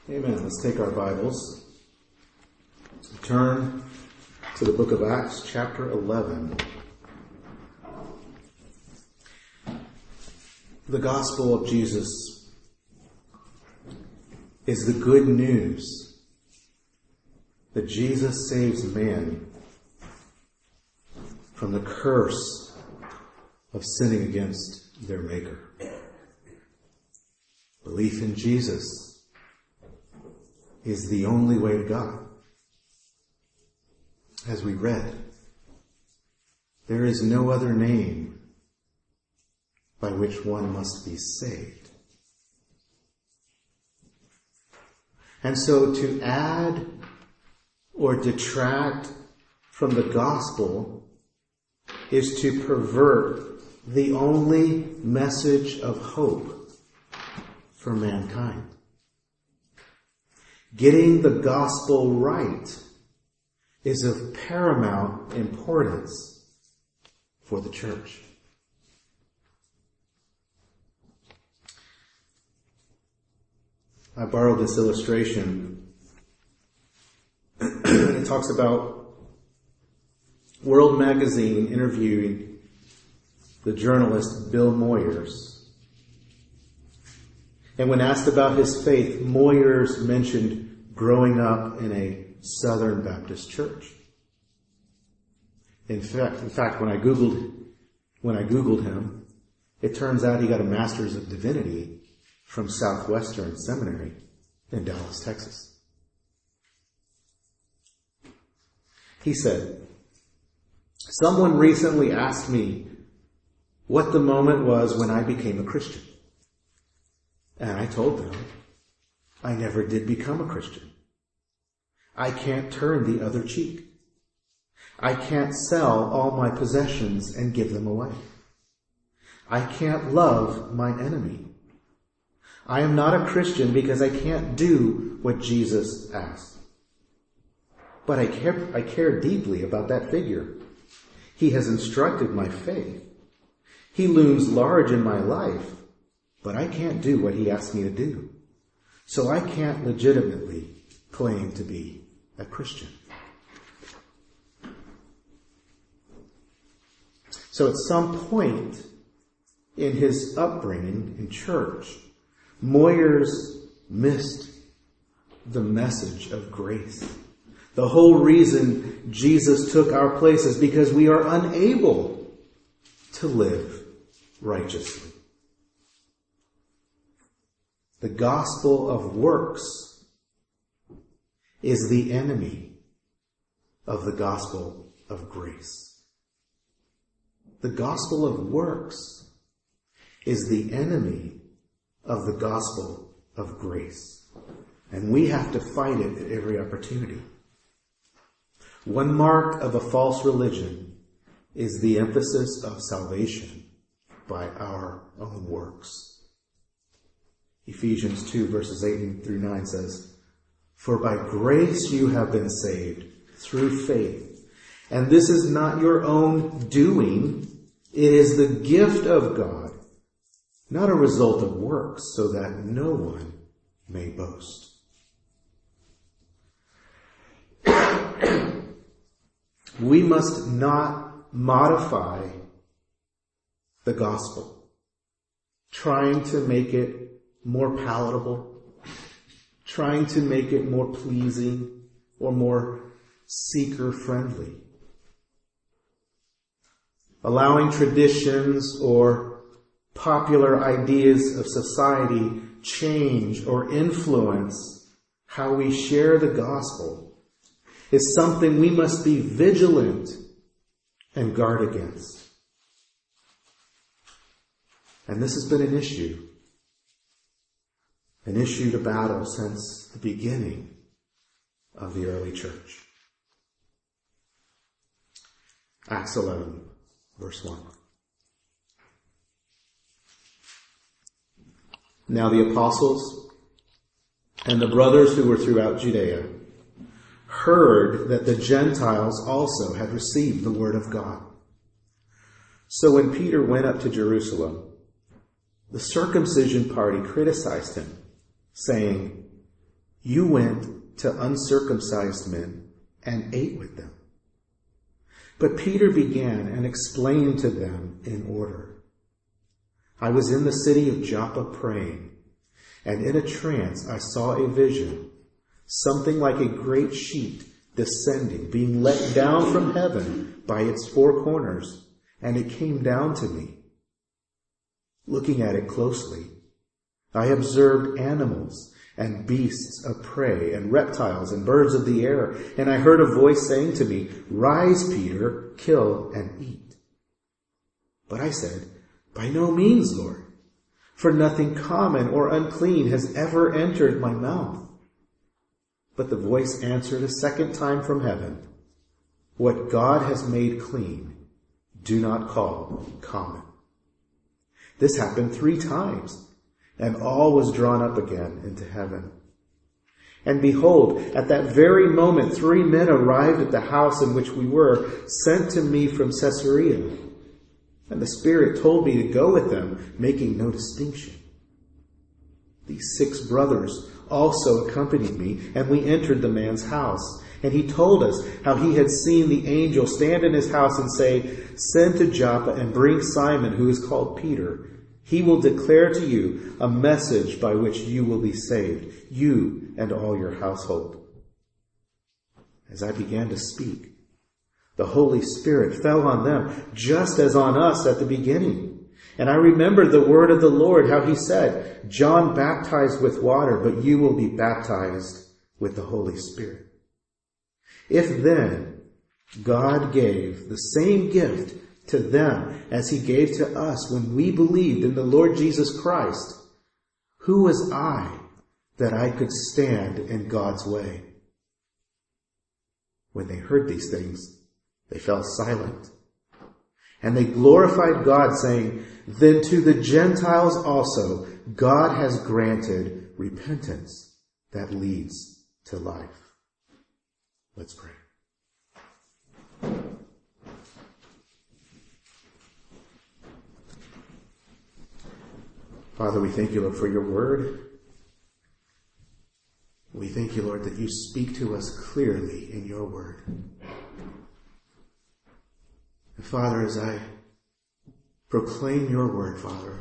Amen. Let's take our Bibles. Turn to the book of Acts, chapter 11. The gospel of Jesus is the good news that Jesus saves man from the curse of sinning against their Maker. Belief in Jesus is the only way to God. As we read, there is no other name by which one must be saved. And so to add or detract from the gospel is to pervert the only message of hope for mankind. Getting the gospel right is of paramount importance for the church. I borrowed this illustration. It talks about World Magazine interviewing the journalist Bill Moyers. And when asked about his faith, Moyers mentioned growing up in a Southern Baptist church. In fact, when I Googled him, it turns out he got a Master's of Divinity from Southwestern Seminary in Dallas, Texas. He said, "Someone recently asked me what the moment was when I became a Christian. And I told them, I never did become a Christian. I can't turn the other cheek. I can't sell all my possessions and give them away. I can't love my enemy. I am not a Christian because I can't do what Jesus asked. But I care deeply about that figure. He has instructed my faith. He looms large in my life, but I can't do what he asked me to do. So I can't legitimately claim to be a Christian." So at some point in his upbringing in church, Moyers missed the message of grace. The whole reason Jesus took our place is because we are unable to live righteously. The gospel of works is the enemy of the gospel of grace. The gospel of works is the enemy of the gospel of grace. And we have to fight it at every opportunity. One mark of a false religion is the emphasis of salvation by our own works. Ephesians 2 verses 8 through 9 says, "For by grace you have been saved through faith. And this is not your own doing. It is the gift of God, not a result of works, so that no one may boast." We must not modify the gospel, trying to make it more palatable, trying to make it more pleasing or more seeker-friendly. Allowing traditions or popular ideas of society change or influence how we share the gospel is something we must be vigilant and guard against. And this has been an issue to battle since the beginning of the early church. Acts 11, verse 1. "Now the apostles and the brothers who were throughout Judea heard that the Gentiles also had received the word of God. So when Peter went up to Jerusalem, the circumcision party criticized him, saying, You went to uncircumcised men and ate with them." But Peter began and explained to them in order. "I was in the city of Joppa praying, and in a trance I saw a vision, something like a great sheet descending, being let down from heaven by its four corners, and it came down to me. Looking at it closely, I observed animals and beasts of prey and reptiles and birds of the air, and I heard a voice saying to me, 'Rise, Peter, kill and eat.' But I said, 'By no means, Lord, for nothing common or unclean has ever entered my mouth.' But the voice answered a second time from heaven, 'What God has made clean, do not call common.' This happened 3 times, and all was drawn up again into heaven. And behold, at that very moment 3 men arrived at the house in which we were, sent to me from Caesarea. And the Spirit told me to go with them, making no distinction. These 6 brothers also accompanied me, and we entered the man's house. And he told us how he had seen the angel stand in his house and say, 'Send to Joppa and bring Simon, who is called Peter. He will declare to you a message by which you will be saved, you and all your household.' As I began to speak, the Holy Spirit fell on them, just as on us at the beginning. And I remembered the word of the Lord, how he said, 'John baptized with water, but you will be baptized with the Holy Spirit.' If then God gave the same gift to them as he gave to us when we believed in the Lord Jesus Christ, who was I that I could stand in God's way?" When they heard these things, they fell silent. And they glorified God, saying, "Then to the Gentiles also God has granted repentance that leads to life." Let's pray. Father, we thank you, Lord, for your word. We thank you, Lord, that you speak to us clearly in your word. And Father, as I proclaim your word, Father,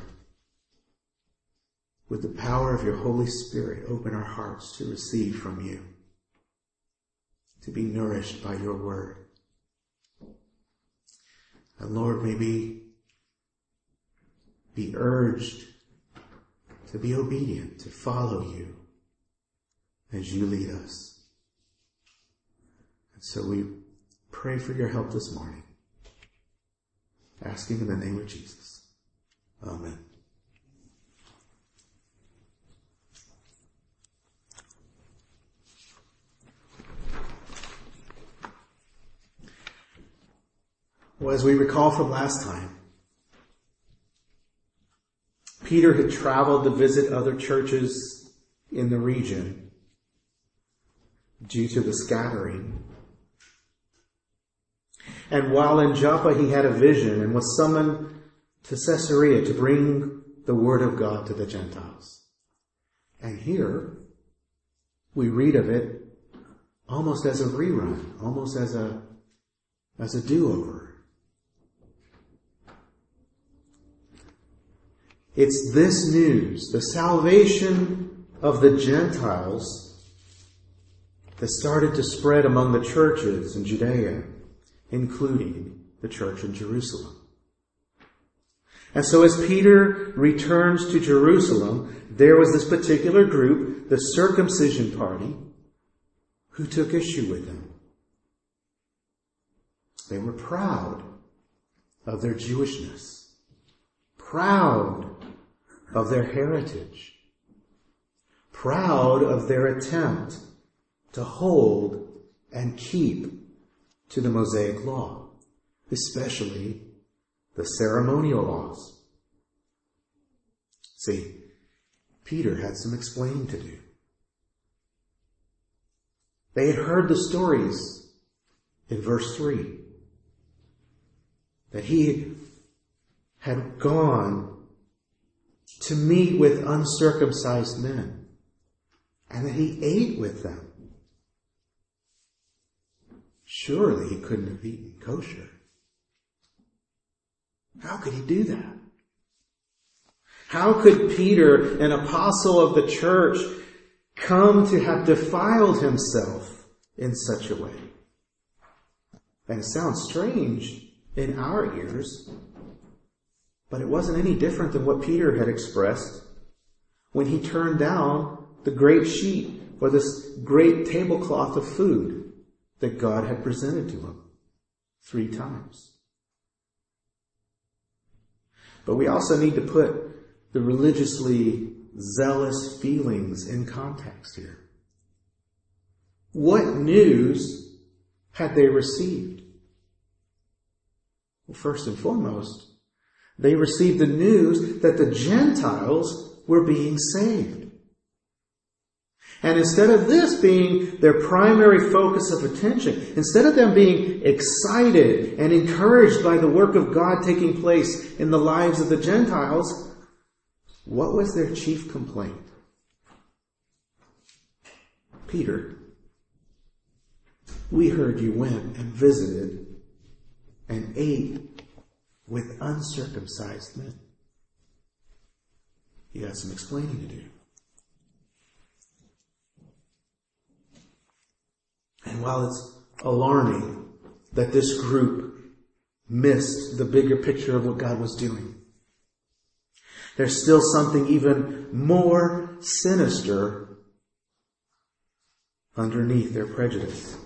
with the power of your Holy Spirit, open our hearts to receive from you, to be nourished by your word. And Lord, may we be urged to be obedient, to follow you as you lead us. And so we pray for your help this morning, asking in the name of Jesus. Amen. Well, as we recall from last time, Peter had traveled to visit other churches in the region due to the scattering. And while in Joppa, he had a vision and was summoned to Caesarea to bring the word of God to the Gentiles. And here we read of it almost as a rerun, almost as a do-over. It's this news, the salvation of the Gentiles, that started to spread among the churches in Judea, including the church in Jerusalem. And so as Peter returns to Jerusalem, there was this particular group, the circumcision party, who took issue with him. They were proud of their Jewishness, proud of their heritage, proud of their attempt to hold and keep to the Mosaic law, especially the ceremonial laws. See, Peter had some explaining to do. They had heard the stories in verse 3 that he had gone to meet with uncircumcised men. and that he ate with them. Surely he couldn't have eaten kosher. How could he do that? How could Peter, an apostle of the church, come to have defiled himself in such a way? And it sounds strange in our ears, but it wasn't any different than what Peter had expressed when he turned down the great sheet or this great tablecloth of food that God had presented to him 3 times. But we also need to put the religiously zealous feelings in context here. What news had they received? Well, first and foremost, they received the news that the Gentiles were being saved. And instead of this being their primary focus of attention, instead of them being excited and encouraged by the work of God taking place in the lives of the Gentiles, what was their chief complaint? Peter, we heard you went and visited and ate with uncircumcised men. You got some explaining to do. And while it's alarming that this group missed the bigger picture of what God was doing, there's still something even more sinister underneath their prejudice.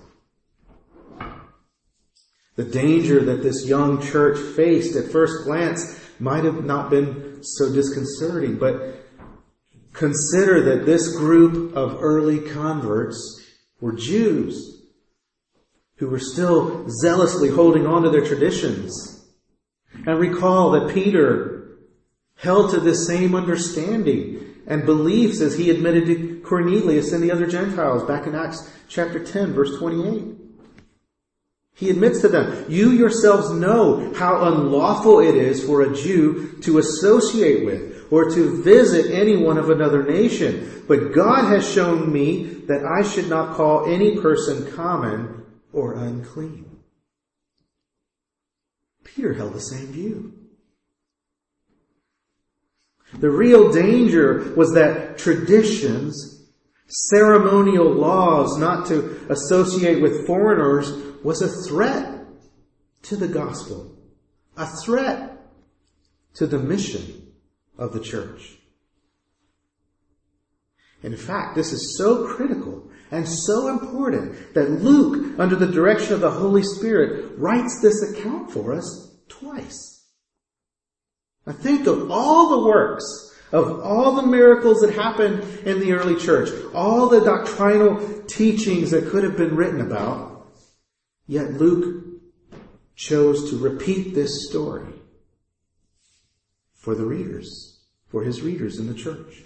The danger that this young church faced at first glance might have not been so disconcerting, but consider that this group of early converts were Jews who were still zealously holding on to their traditions. And recall that Peter held to this same understanding and beliefs as he admitted to Cornelius and the other Gentiles back in Acts chapter 10, verse 28. He admits to them, you yourselves know how unlawful it is for a Jew to associate with or to visit anyone of another nation. But God has shown me that I should not call any person common or unclean. Peter held the same view. The real danger was that traditions, ceremonial laws not to associate with foreigners was a threat to the gospel, a threat to the mission of the church. In fact, this is so critical and so important that Luke, under the direction of the Holy Spirit, writes this account for us twice. Now think of all the works, of all the miracles that happened in the early church, all the doctrinal teachings that could have been written about, yet Luke chose to repeat this story for the readers, for his readers in the church.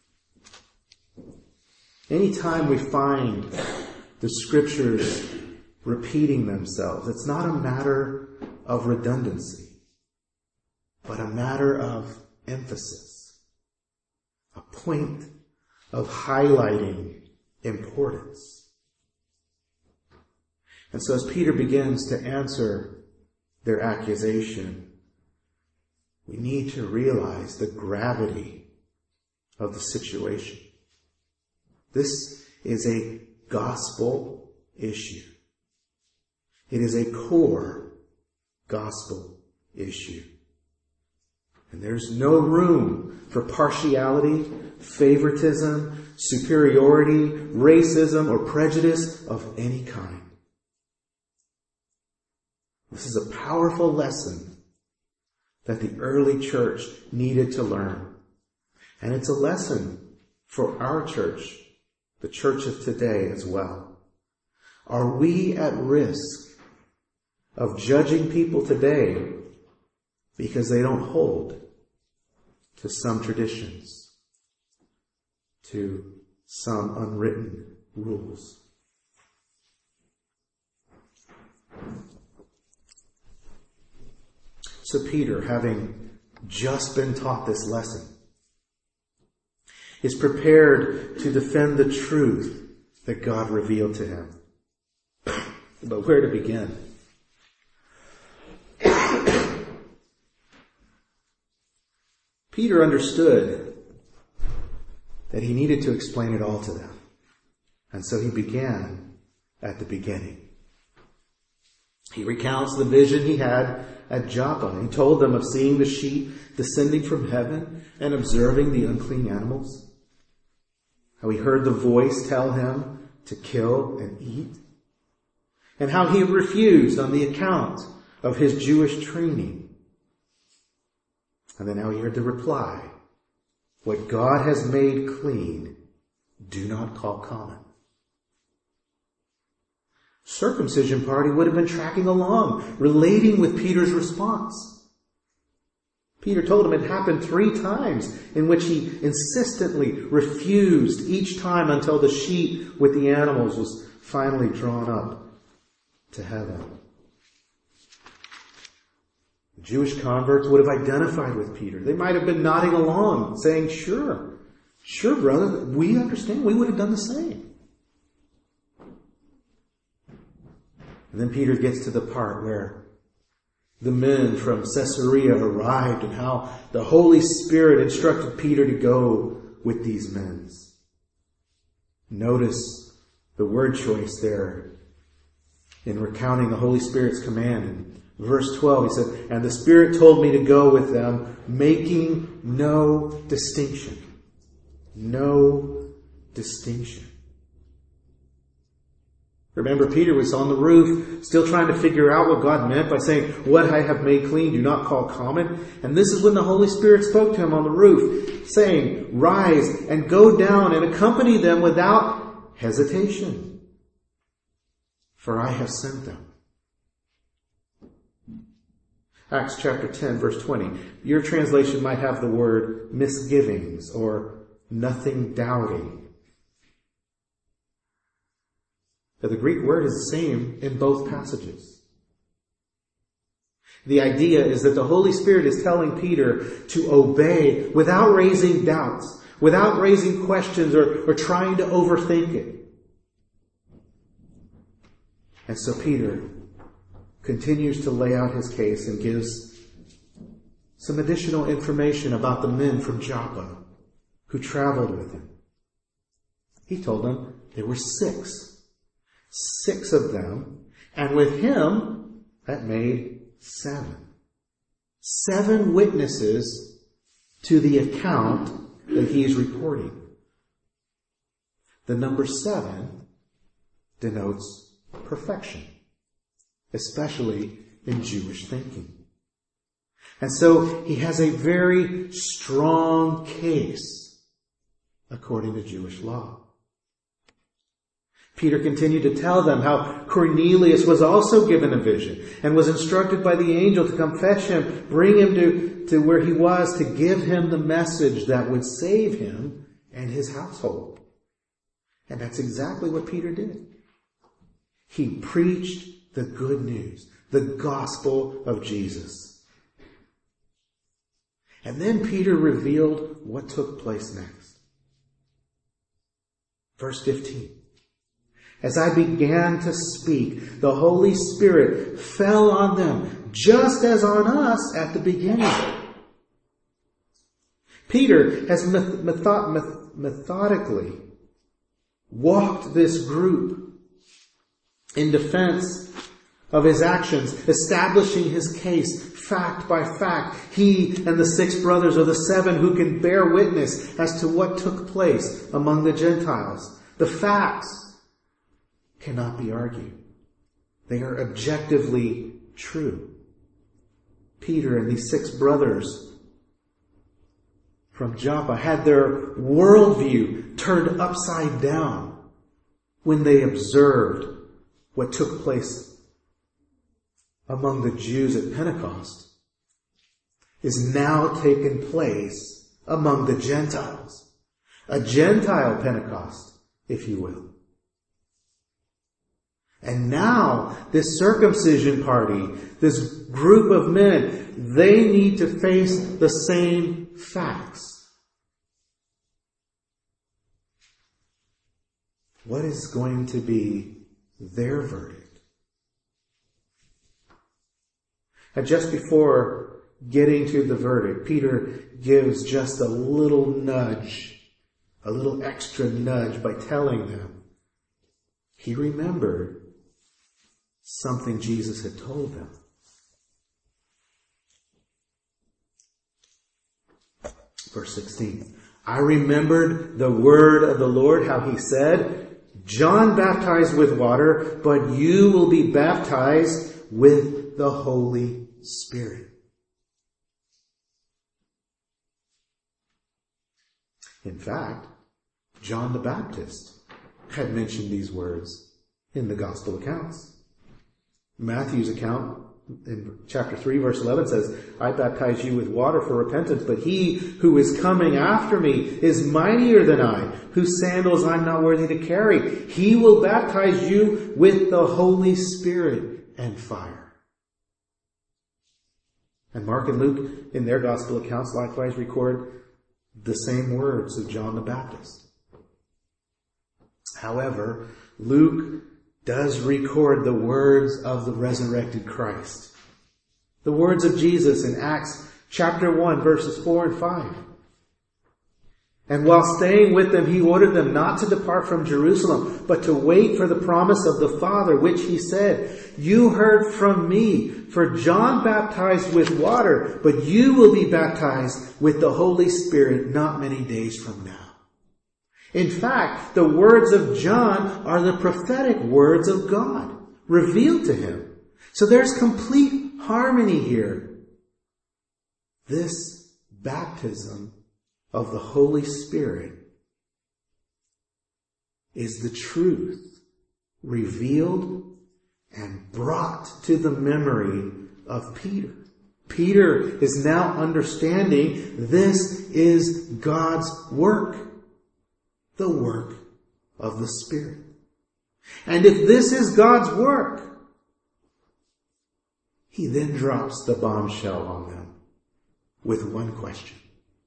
Anytime we find the scriptures repeating themselves, it's not a matter of redundancy, but a matter of emphasis, a point of highlighting importance. And so as Peter begins to answer their accusation, we need to realize the gravity of the situation. This is a gospel issue. It is a core gospel issue. And there's no room for partiality, favoritism, superiority, racism, or prejudice of any kind. This is a powerful lesson that the early church needed to learn. And it's a lesson for our church, the church of today as well. Are we at risk of judging people today because they don't hold to some traditions, to some unwritten rules? So Peter, having just been taught this lesson, is prepared to defend the truth that God revealed to him. But where to begin? Peter understood that he needed to explain it all to them. And so he began at the beginning. He recounts the vision he had at Joppa. He told them of seeing the sheep descending from heaven and observing the unclean animals. How he heard the voice tell him to kill and eat. And how he refused on the account of his Jewish training. And then how he heard the reply, what God has made clean, do not call common. Circumcision party would have been tracking along, relating with Peter's response. Peter told him it happened 3 times in which he insistently refused each time until the sheep with the animals was finally drawn up to heaven. The Jewish converts would have identified with Peter. They might have been nodding along, saying, sure, brother, we understand. We would have done the same. And then Peter gets to the part where the men from Caesarea arrived and how the Holy Spirit instructed Peter to go with these men. Notice the word choice there in recounting the Holy Spirit's command. In verse 12, he said, and the Spirit told me to go with them, making no distinction. No distinction. Remember, Peter was on the roof, still trying to figure out what God meant by saying, what I have made clean, do not call common. And this is when the Holy Spirit spoke to him on the roof, saying, rise and go down and accompany them without hesitation, for I have sent them. Acts chapter 10, verse 20. Your translation might have the word misgivings or nothing doubting. But the Greek word is the same in both passages. The idea is that the Holy Spirit is telling Peter to obey without raising doubts, without raising questions or trying to overthink it. And so Peter continues to lay out his case and gives some additional information about the men from Joppa who traveled with him. He told them there were 6 of them, and with him, that made 7. 7 witnesses to the account that he is reporting. The number 7 denotes perfection, especially in Jewish thinking. And so he has a very strong case according to Jewish law. Peter continued to tell them how Cornelius was also given a vision and was instructed by the angel to come fetch him, bring him to where he was, to give him the message that would save him and his household. And that's exactly what Peter did. He preached the good news, the gospel of Jesus. And then Peter revealed what took place next. Verse 15. As I began to speak, the Holy Spirit fell on them, just as on us at the beginning. Peter has methodically walked this group in defense of his actions, establishing his case fact by fact. He and the 6 brothers are the 7 who can bear witness as to what took place among the Gentiles. The facts cannot be argued. They are objectively true. Peter and these 6 brothers from Joppa had their worldview turned upside down when they observed what took place among the Jews at Pentecost is now taking place among the Gentiles. A Gentile Pentecost, if you will. And now, this circumcision party, this group of men, they need to face the same facts. what is going to be their verdict? And just before getting to the verdict, Peter gives just a little nudge, a little extra nudge by telling them he remembered something Jesus had told them. Verse 16. I remembered the word of the Lord, how he said, John baptized with water, but you will be baptized with the Holy Spirit. In fact, John the Baptist had mentioned these words in the gospel accounts. Matthew's account in chapter 3 verse 11 says, I baptize you with water for repentance, but he who is coming after me is mightier than I, whose sandals I'm not worthy to carry. He will baptize you with the Holy Spirit and fire. And Mark and Luke in their gospel accounts likewise record the same words of John the Baptist. However, Luke does record the words of the resurrected Christ. The words of Jesus in Acts chapter 1 verses 4 and 5. And while staying with them, he ordered them not to depart from Jerusalem, but to wait for the promise of the Father, which he said, you heard from me, for John baptized with water, but you will be baptized with the Holy Spirit not many days from now. In fact, the words of John are the prophetic words of God, revealed to him. So there's complete harmony here. This baptism of the Holy Spirit is the truth revealed and brought to the memory of Peter. Peter is now understanding this is God's work. The work of the Spirit. And if this is God's work, he then drops the bombshell on them with one question.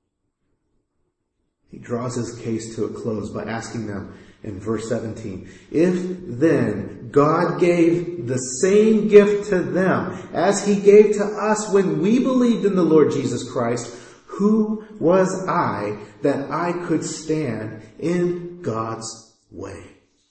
He draws his case to a close by asking them in verse 17, if then God gave the same gift to them as he gave to us when we believed in the Lord Jesus Christ, who was I that I could stand in God's way?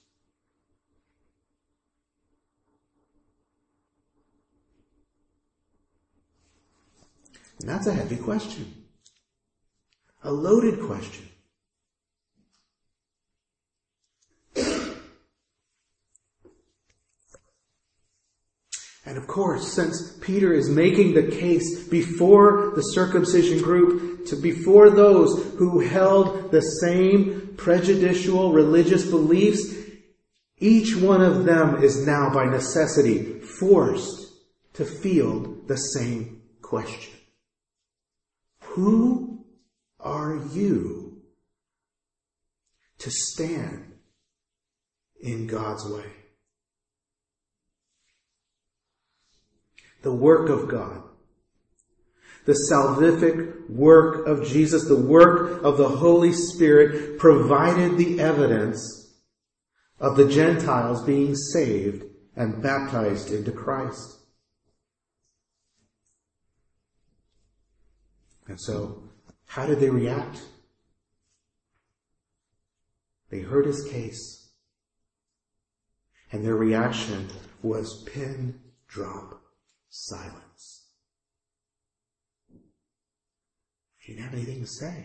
And that's a heavy question. A loaded question. And of course, since Peter is making the case before the circumcision group, before those who held the same prejudicial religious beliefs, each one of them is now by necessity forced to field the same question. Who are you to stand in God's way? The work of God, the salvific work of Jesus, the work of the Holy Spirit provided the evidence of the Gentiles being saved and baptized into Christ. And so, how did they react? They heard his case, and their reaction was pin drop silence. He didn't have anything to say.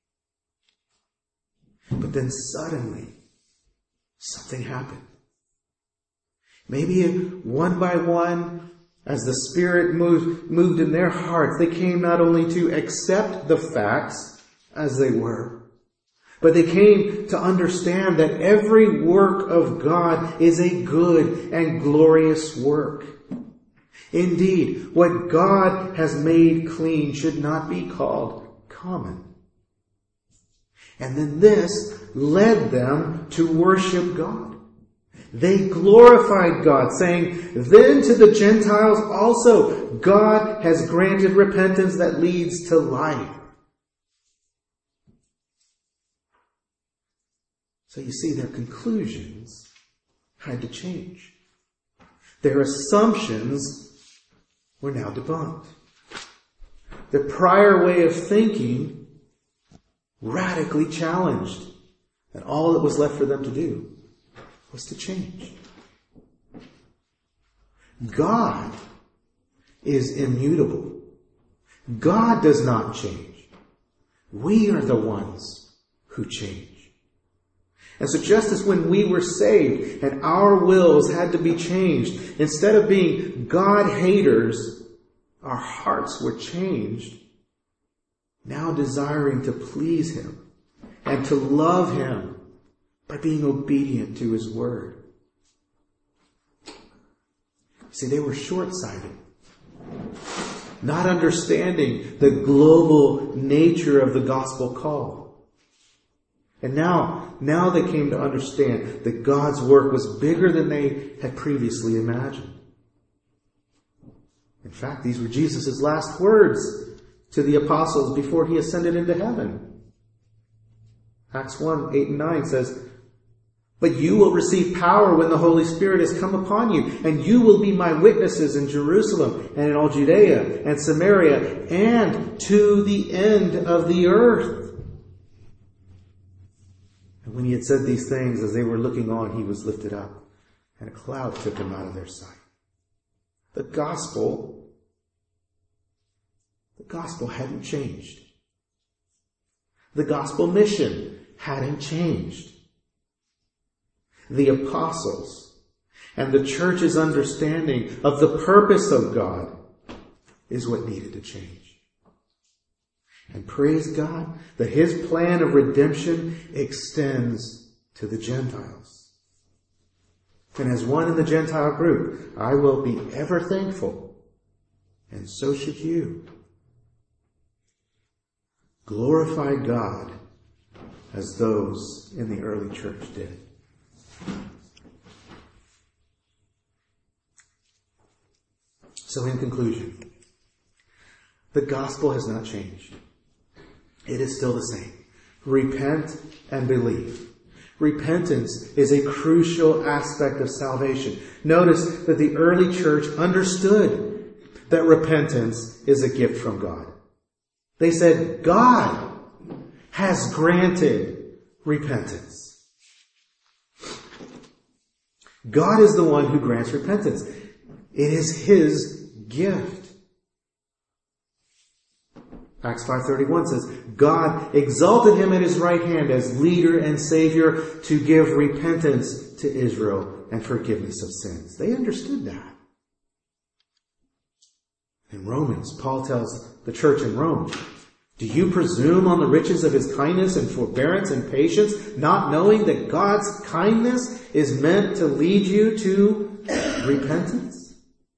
But then suddenly, something happened. Maybe one by one, as the Spirit moved in their hearts, they came not only to accept the facts as they were, but they came to understand that every work of God is a good and glorious work. Indeed, what God has made clean should not be called common. And then this led them to worship God. They glorified God, saying, then to the Gentiles also God has granted repentance that leads to life. So you see, their conclusions had to change. Their assumptions were now debunked. The prior way of thinking radically challenged. And all that was left for them to do was to change. God is immutable. God does not change. We are the ones who change. And so just as when we were saved and our wills had to be changed, instead of being God haters, our hearts were changed, now desiring to please Him and to love Him by being obedient to His word. See, they were short-sighted, not understanding the global nature of the gospel call. And now they came to understand that God's work was bigger than they had previously imagined. In fact, these were Jesus' last words to the apostles before He ascended into heaven. Acts 1, 8 and 9 says, "But you will receive power when the Holy Spirit has come upon you, and you will be my witnesses in Jerusalem and in all Judea and Samaria and to the end of the earth." And when He had said these things, as they were looking on, He was lifted up, and a cloud took Him out of their sight. The gospel hadn't changed. The gospel mission hadn't changed. The apostles and the church's understanding of the purpose of God is what needed to change. And praise God that His plan of redemption extends to the Gentiles. And as one in the Gentile group, I will be ever thankful, and so should you. Glorify God as those in the early church did. So in conclusion, the gospel has not changed. It is still the same. Repent and believe. Repentance is a crucial aspect of salvation. Notice that the early church understood that repentance is a gift from God. They said, God has granted repentance. God is the one who grants repentance. It is His gift. Acts 5:31 says, God exalted Him at His right hand as leader and Savior to give repentance to Israel and forgiveness of sins. They understood that. In Romans, Paul tells the church in Rome, do you presume on the riches of His kindness and forbearance and patience, not knowing that God's kindness is meant to lead you to repentance?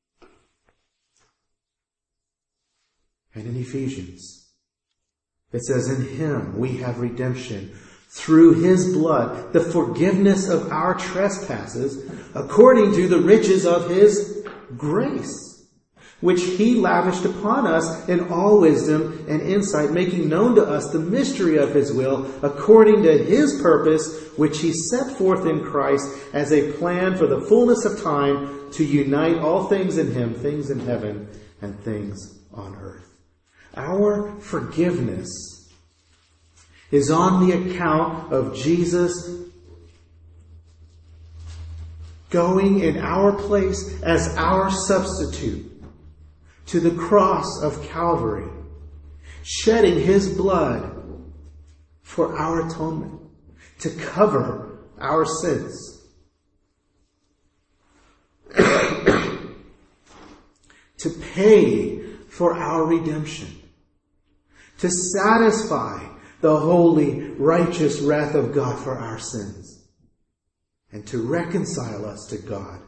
And in Ephesians, it says, in Him we have redemption through His blood, the forgiveness of our trespasses, according to the riches of His grace, which He lavished upon us in all wisdom and insight, making known to us the mystery of His will, according to His purpose, which He set forth in Christ as a plan for the fullness of time to unite all things in Him, things in heaven and things on earth. Our forgiveness is on the account of Jesus going in our place as our substitute to the cross of Calvary, shedding His blood for our atonement, to cover our sins, to pay for our redemption, to satisfy the holy, righteous wrath of God for our sins, and to reconcile us to God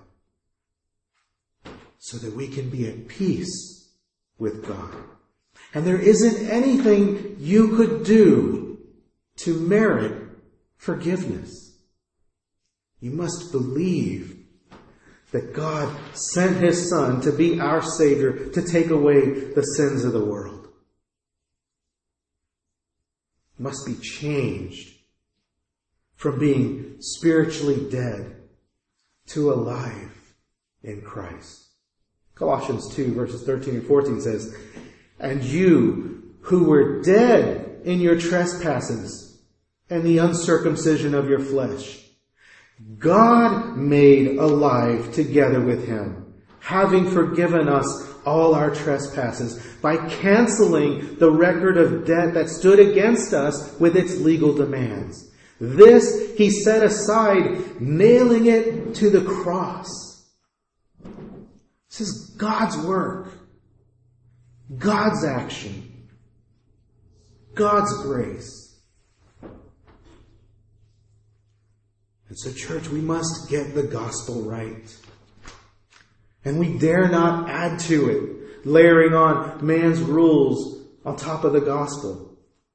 so that we can be at peace with God. And there isn't anything you could do to merit forgiveness. You must believe that God sent His Son to be our Savior, to take away the sins of the world. You must be changed from being spiritually dead to alive in Christ. Colossians 2 verses 13 and 14 says, "And you who were dead in your trespasses and the uncircumcision of your flesh, God made alive together with him, having forgiven us all our trespasses by canceling the record of debt that stood against us with its legal demands. This he set aside, nailing it to the cross." This is God's work, God's action, God's grace. And so, church, we must get the gospel right. And we dare not add to it, layering on man's rules on top of the gospel.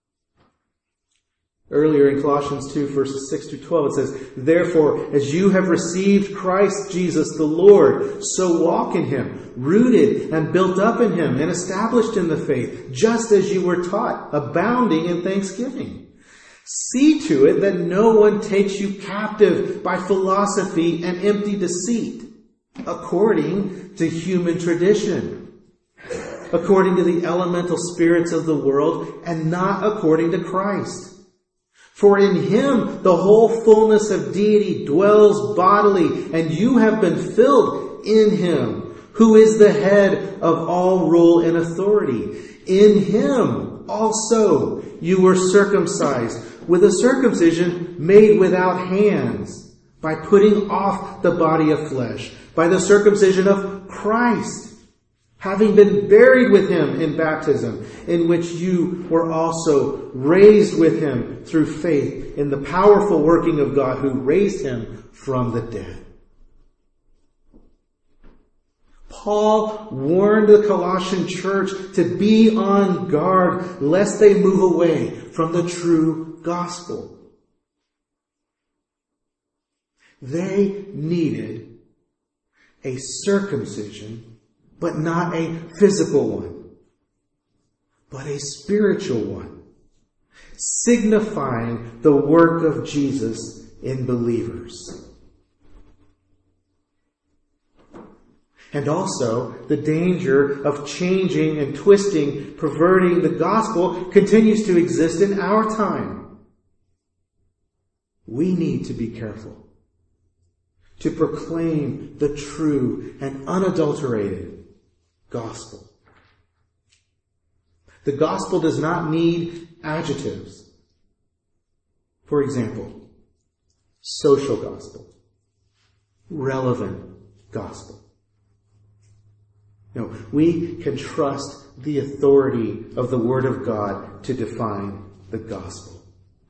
Earlier in Colossians 2, verses 6 to 12, it says, "Therefore, as you have received Christ Jesus the Lord, so walk in him, rooted and built up in him, and established in the faith, just as you were taught, abounding in thanksgiving. See to it that no one takes you captive by philosophy and empty deceit, according to human tradition, according to the elemental spirits of the world, and not according to Christ. For in him the whole fullness of deity dwells bodily, and you have been filled in him, who is the head of all rule and authority. In him also you were circumcised with a circumcision made without hands, by putting off the body of flesh, by the circumcision of Christ, having been buried with him in baptism, in which you were also raised with him through faith in the powerful working of God who raised him from the dead." Paul warned the Colossian church to be on guard lest they move away from the true gospel. They needed a circumcision, but not a physical one, but a spiritual one, signifying the work of Jesus in believers. And also, the danger of changing and twisting, perverting the gospel continues to exist in our time. We need to be careful to proclaim the true and unadulterated gospel. The gospel does not need adjectives. For example, social gospel, relevant gospel. No, we can trust the authority of the Word of God to define the gospel.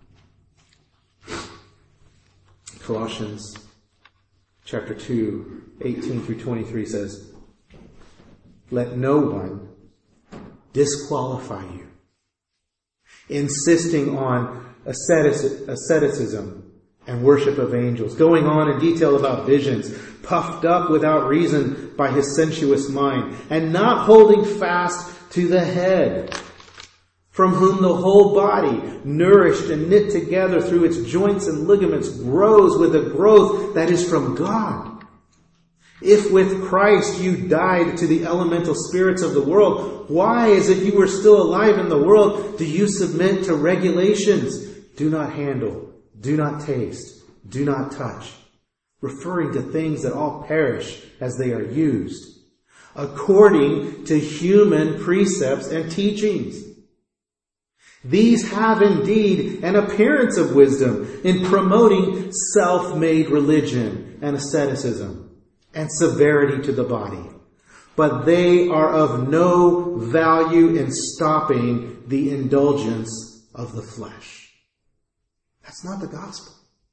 Colossians chapter 2, 18 through 23 says, "Let no one disqualify you, insisting on asceticism and worship of angels, going on in detail about visions, puffed up without reason by his sensuous mind, and not holding fast to the head, from whom the whole body, nourished and knit together through its joints and ligaments, grows with a growth that is from God. If with Christ you died to the elemental spirits of the world, why, as if you were still alive in the world, do you submit to regulations? Do not handle, do not taste, do not touch, referring to things that all perish as they are used, according to human precepts and teachings. These have indeed an appearance of wisdom in promoting self-made religion and asceticism and severity to the body, but they are of no value in stopping the indulgence of the flesh." That's not the gospel.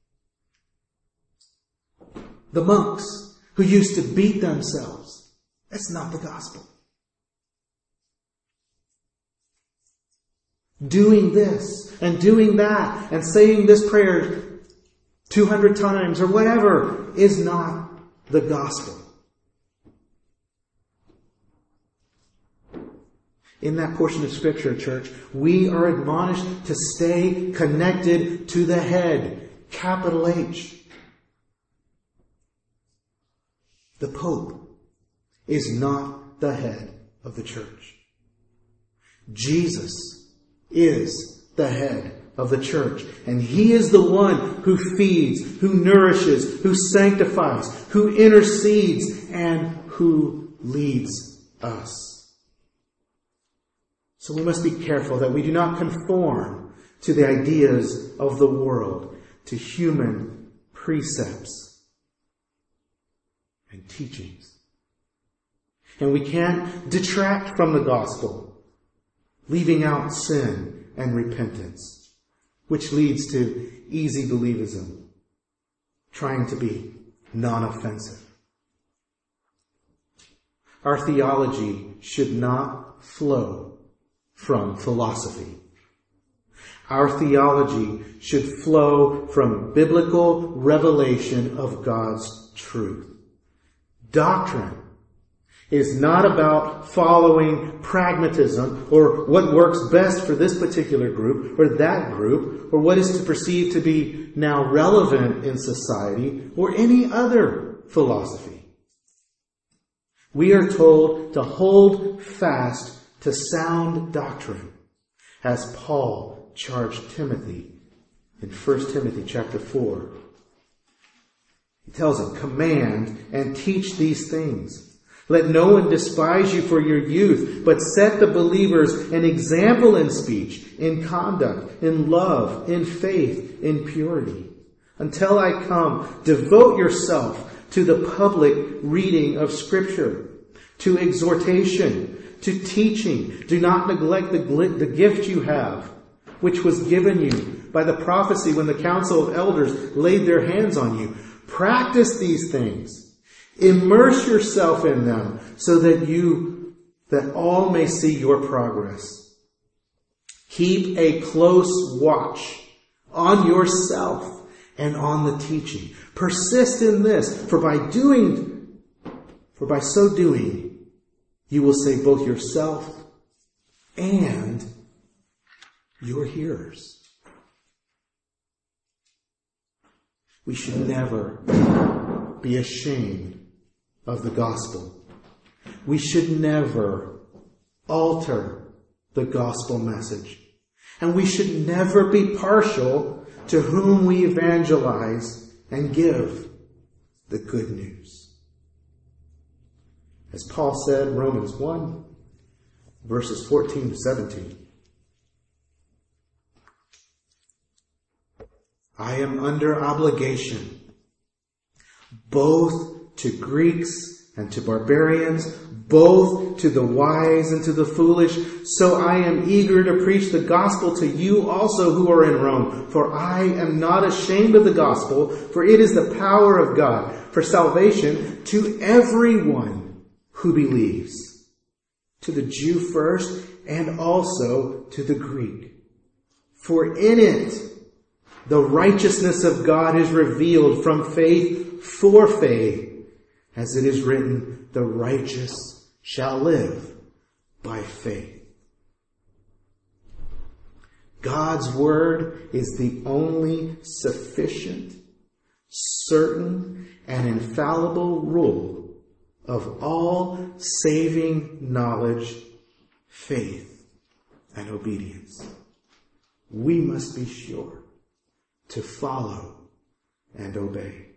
The monks who used to beat themselves, that's not the gospel. Doing this and doing that and saying this prayer 200 times or whatever is not the gospel. In that portion of Scripture, church, we are admonished to stay connected to the head, capital H. The Pope is not the head of the church. Jesus is the head of the church. And He is the one who feeds, who nourishes, who sanctifies, who intercedes, and who leads us. So we must be careful that we do not conform to the ideas of the world, to human precepts and teachings. And we can't detract from the gospel, leaving out sin and repentance, which leads to easy believism, trying to be non-offensive. Our theology should not flow from philosophy. Our theology should flow from biblical revelation of God's truth. Doctrine is not about following pragmatism or what works best for this particular group or that group or what is perceived to be now relevant in society or any other philosophy. We are told to hold fast to sound doctrine, as Paul charged Timothy in 1 Timothy chapter 4. He tells him, command and teach these things. Let no one despise you for your youth, but set the believers an example in speech, in conduct, in love, in faith, in purity. Until I come, devote yourself to the public reading of Scripture, to exhortation, to teaching. Do not neglect the gift you have, which was given you by the prophecy when the council of elders laid their hands on you. Practice these things. Immerse yourself in them so that all may see your progress. Keep a close watch on yourself and on the teaching. Persist in this, for by so doing, you will save both yourself and your hearers. We should never be ashamed of the gospel. We should never alter the gospel message. And we should never be partial to whom we evangelize and give the good news. As Paul said in Romans 1, verses 14 to 17, I am under obligation both to Greeks and to barbarians, both to the wise and to the foolish. So I am eager to preach the gospel to you also who are in Rome. For I am not ashamed of the gospel, for it is the power of God for salvation to everyone who believes, to the Jew first and also to the Greek. For in it the righteousness of God is revealed from faith for faith, as it is written, the righteous shall live by faith. God's word is the only sufficient, certain, and infallible rule of all saving knowledge, faith, and obedience. We must be sure to follow and obey.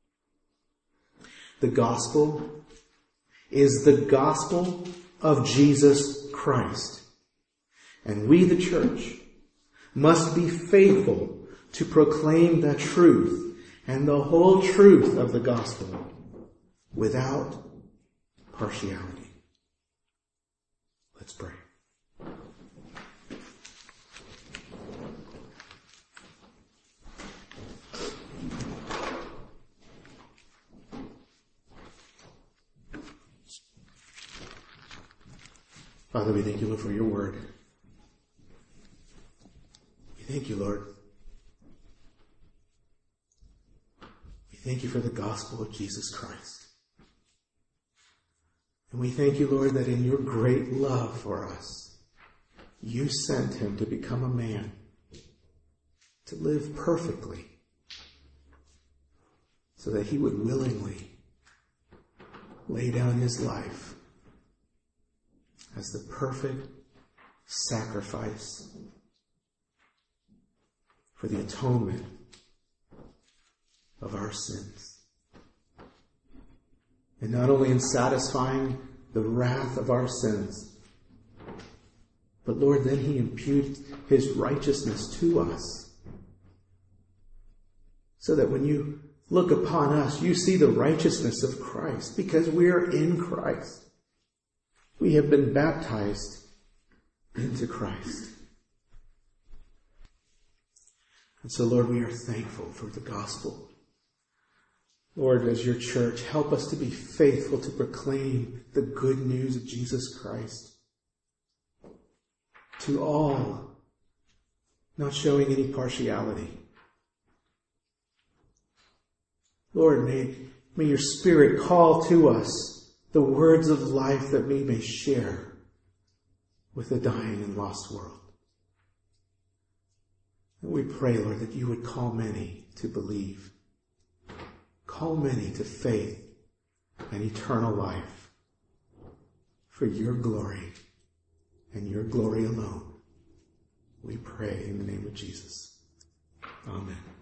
The gospel is the gospel of Jesus Christ. And we, the church, must be faithful to proclaim the truth and the whole truth of the gospel without partiality. Let's pray. Father, we thank you, Lord, for your word. We thank you, Lord. We thank you for the gospel of Jesus Christ. And we thank you, Lord, that in your great love for us, you sent him to become a man, to live perfectly so that he would willingly lay down his life as the perfect sacrifice for the atonement of our sins. And not only in satisfying the wrath of our sins, but Lord, then he imputed his righteousness to us, so that when you look upon us, you see the righteousness of Christ, because we are in Christ. We have been baptized into Christ. And so, Lord, we are thankful for the gospel. Lord, as your church, help us to be faithful to proclaim the good news of Jesus Christ to all, not showing any partiality. Lord, may your Spirit call to us the words of life that we may share with the dying and lost world. And we pray, Lord, that you would call many to believe. Call many to faith and eternal life for your glory and your glory alone. We pray in the name of Jesus. Amen.